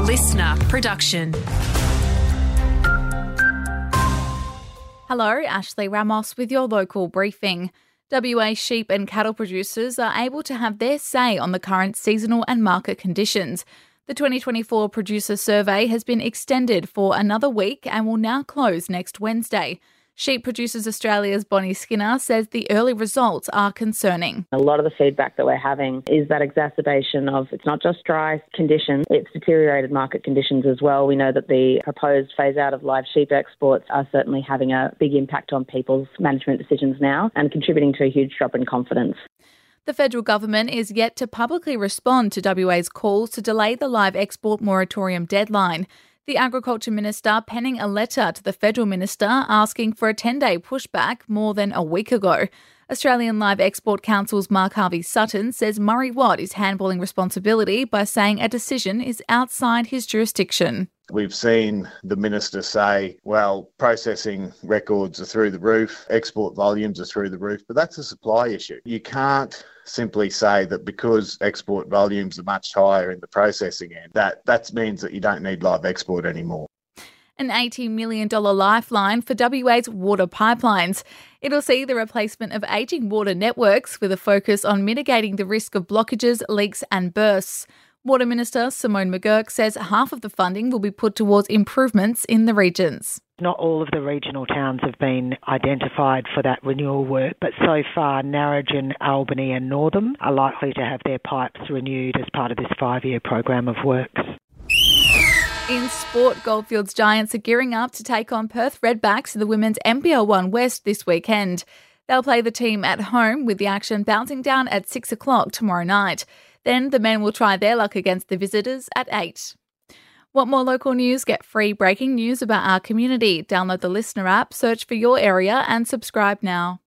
listener production. Hello, Ashley Ramos with your local briefing. WA sheep and cattle producers are able to have their say on the current seasonal and market conditions. The 2024 producer survey has been extended for another week and will now close next Wednesday. Sheep Producers Australia's Bonnie Skinner says the early results are concerning. A lot of the feedback that we're having is that exacerbation of it's not just dry conditions, it's deteriorated market conditions as well. We know that the proposed phase out of live sheep exports are certainly having a big impact on people's management decisions now and contributing to a huge drop in confidence. The federal government is yet to publicly respond to WA's calls to delay the live export moratorium deadline. The Agriculture Minister penning a letter to the Federal Minister asking for a 10-day pushback more than a week ago. Australian Live Export Council's Mark Harvey-Sutton says Murray Watt is handballing responsibility by saying a decision is outside his jurisdiction. We've seen the Minister say, well, processing records are through the roof, export volumes are through the roof, but that's a supply issue. You can't simply say that because export volumes are much higher in the processing end, that means that you don't need live export anymore. An $80 million lifeline for WA's water pipelines. It'll see the replacement of ageing water networks with a focus on mitigating the risk of blockages, leaks and bursts. Water Minister Simone McGurk says half of the funding will be put towards improvements in the regions. Not all of the regional towns have been identified for that renewal work, but so far Narrogin, Albany and Northam are likely to have their pipes renewed as part of this 5-year program of works. In sport, Goldfields Giants are gearing up to take on Perth Redbacks in the Women's NPL 1 West this weekend. They'll play the team at home with the action bouncing down at 6 o'clock tomorrow night. Then the men will try their luck against the visitors at 8. Want more local news? Get free breaking news about our community. Download the Listener app, search for your area and subscribe now.